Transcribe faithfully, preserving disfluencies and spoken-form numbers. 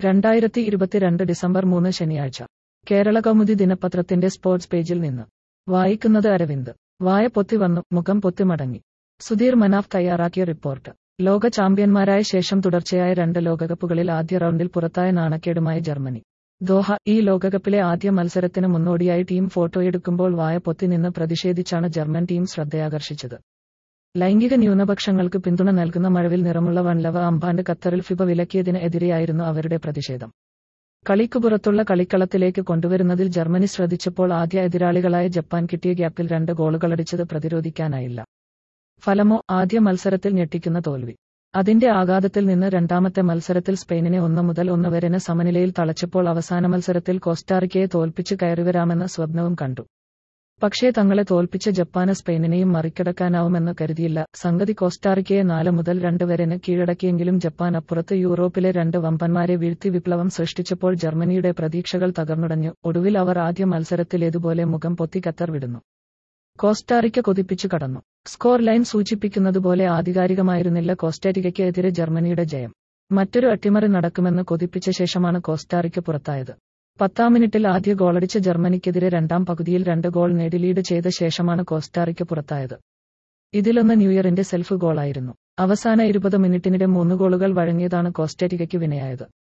രണ്ടായിരത്തി ഇരുപത്തിരണ്ട് ഡിസംബർ മൂന്ന് ശനിയാഴ്ച കേരളകൗമുദി ദിനപത്രത്തിന്റെ സ്പോർട്സ് പേജിൽ നിന്ന് വായിക്കുന്നത് അരവിന്ദ്. വായ പൊത്തി വന്നു, മുഖം പൊത്തി മടങ്ങി. സുധീർ മനാഫ് തയ്യാറാക്കിയ റിപ്പോർട്ട്. ലോക ചാമ്പ്യന്മാരായ ശേഷം തുടർച്ചയായ രണ്ട് ലോകകപ്പുകളിൽ ആദ്യ റൗണ്ടിൽ പുറത്തായ നാണക്കേടുമായി ജർമ്മനി. ദോഹ. ഈ ലോകകപ്പിലെ ആദ്യ മത്സരത്തിന് മുന്നോടിയായി ടീം ഫോട്ടോയെടുക്കുമ്പോൾ വായ പൊത്തി നിന്ന് പ്രതിഷേധിച്ചാണ് ജർമ്മൻ ടീം ശ്രദ്ധയാകർഷിച്ചത്. ലൈംഗിക ന്യൂനപക്ഷങ്ങൾക്ക് പിന്തുണ നൽകുന്ന മഴവിൽ നിറമുള്ള വൺലവ അമ്പാണ്ട് ഖത്തറിൽ ഫിഫ വിലക്കിയതിന് എതിരെയായിരുന്നു അവരുടെ പ്രതിഷേധം. കളിക്കു പുറത്തുള്ള കളിക്കളത്തിലേക്ക് കൊണ്ടുവരുന്നതിൽ ജർമ്മനി ശ്രദ്ധിച്ചപ്പോൾ ആദ്യ എതിരാളികളായ ജപ്പാൻ കിട്ടിയ ഗ്യാപ്പിൽ രണ്ട് ഗോളുകളടിച്ചത് പ്രതിരോധിക്കാനായില്ല. ഫലമോ ആദ്യ മത്സരത്തിൽ ഞെട്ടിക്കുന്ന തോൽവി. അതിന്റെ ആഘാതത്തിൽ നിന്ന് രണ്ടാമത്തെ മത്സരത്തിൽ സ്പെയിനിനെ ഒന്ന് മുതൽ ഒന്ന് വരെന് സമനിലയിൽ തളച്ചപ്പോൾ അവസാന മത്സരത്തിൽ കോസ്റ്റാറിക്കയെ തോൽപ്പിച്ച് കയറിവരാമെന്ന സ്വപ്നവും കണ്ടു. പക്ഷേ തങ്ങളെ തോൽപ്പിച്ച ജപ്പാന് സ്പെയിനിനെയും മറികടക്കാനാവുമെന്ന് കരുതിയില്ല. സംഗതി കോസ്റ്റാറിക്കയെ നാല് മുതൽ രണ്ട് വരെന് കീഴടക്കിയെങ്കിലും ജപ്പാൻ അപ്പുറത്ത് യൂറോപ്പിലെ രണ്ട് വമ്പന്മാരെ വീഴ്ത്തി വിപ്ലവം സൃഷ്ടിച്ചപ്പോൾ ജർമ്മനിയുടെ പ്രതീക്ഷകൾ തകർന്നുടഞ്ഞു. ഒടുവിൽ അവർ ആദ്യ മത്സരത്തിലേതുപോലെ മുഖം പൊത്തി ഖത്തർ വിടുന്നു. കോസ്റ്റാറിക്ക കൊതിപ്പിച്ചു കടന്നു. സ്കോർ ലൈൻ സൂചിപ്പിക്കുന്നതുപോലെ ആധികാരികമായിരുന്നില്ല കോസ്റ്റാരിക്കയ്ക്ക് എതിരെ ജർമ്മനിയുടെ ജയം. മറ്റൊരു അട്ടിമറി നടക്കുമെന്ന് കൊതിപ്പിച്ച ശേഷമാണ് കോസ്റ്റാറിക്ക പുറത്തായത്. പത്താം മിനിറ്റിൽ ആദ്യ ഗോളടിച്ച ജർമ്മനിക്കെതിരെ രണ്ടാം പകുതിയിൽ രണ്ട് ഗോൾ നേടി ലീഡ് ചെയ്ത ശേഷമാണ് കോസ്റ്റാറിക്ക പുറത്തായത്. ഇതിലൊന്ന് ന്യൂയറിന്റെ സെൽഫ് ഗോളായിരുന്നു. അവസാന ഇരുപത് മിനിറ്റിനിടെ മൂന്ന് ഗോളുകൾ വഴങ്ങിയതാണ് കോസ്റ്റാരിക്കയ്ക്ക് വിനയായത്.